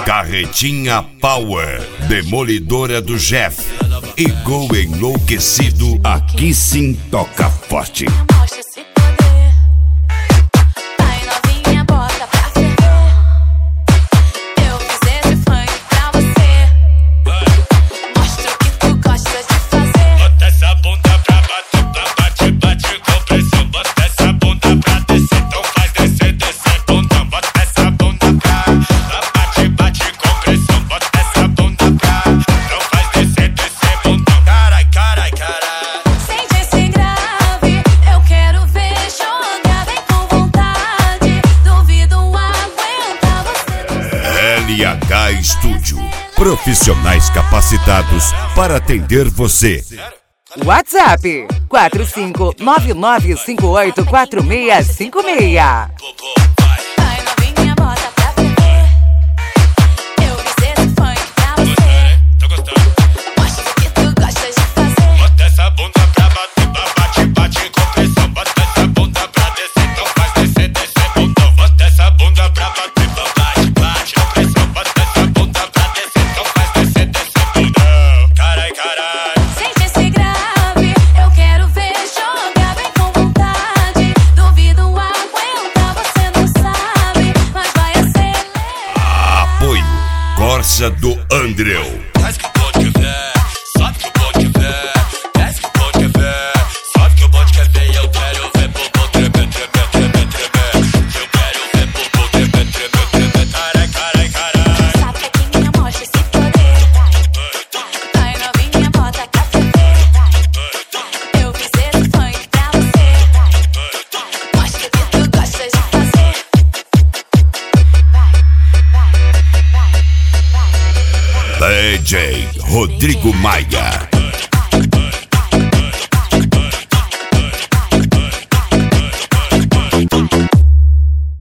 Carretinha Power, demolidora do Jeff e Gol Enlouquecido, aqui sim toca forte. Mostra esse poder. Vai novinha, bota pra ferver. Eu fiz esse funk pra você. Mostra o que tu gostas de fazer. Bota essa bunda pra bater, bate com pressão. Bota essa bunda pra descer, então faz descer, descer bundão. Bota essa bunda pra bate com pressão. Bota essa bunda pra, então faz descer, descer bundão. Carai, carai, carai. Sente esse grave, eu quero ver jogar. Vem com vontade, duvido aguentar você. LH Studio, profissionais capacitados para atender você. WhatsApp 4599584656. Vai novinha, bota pra ferver. Eu fiz esse funk pra você. Tô gostando. Mostra o que tu gostas de fazer. Bota essa bunda pra bater, bate com pressão. Bota essa bunda pra descer, então faz descer, descer bundão. Bota essa bunda pra bater, bate com pressão. Bota essa bunda pra descer, então faz descer, descer bundão. Carai, carai. Sente esse grave, eu quero ver jogar. Vem com vontade, duvido aguentar. Você não sabe, mas vai acelerar. Apoio Corsa do Andreu. Desce que o bonde quer ver, sobe que o bonde quer ver. Desce que o bonde quer ver, sobe que o bonde quer ver. Eu quero ver bumbum tremer, tremer, tremer, tremer. Eu quero ver bumbum tremer, tremer, tremer. Carai, carai, carai. Sapequinha, mostra esse poder. Vai novinha, bota pra ferver. Eu fiz esse funk pra você. Mostra o que tu gostas de fazer. Vai. DJ Rodrigo Maia.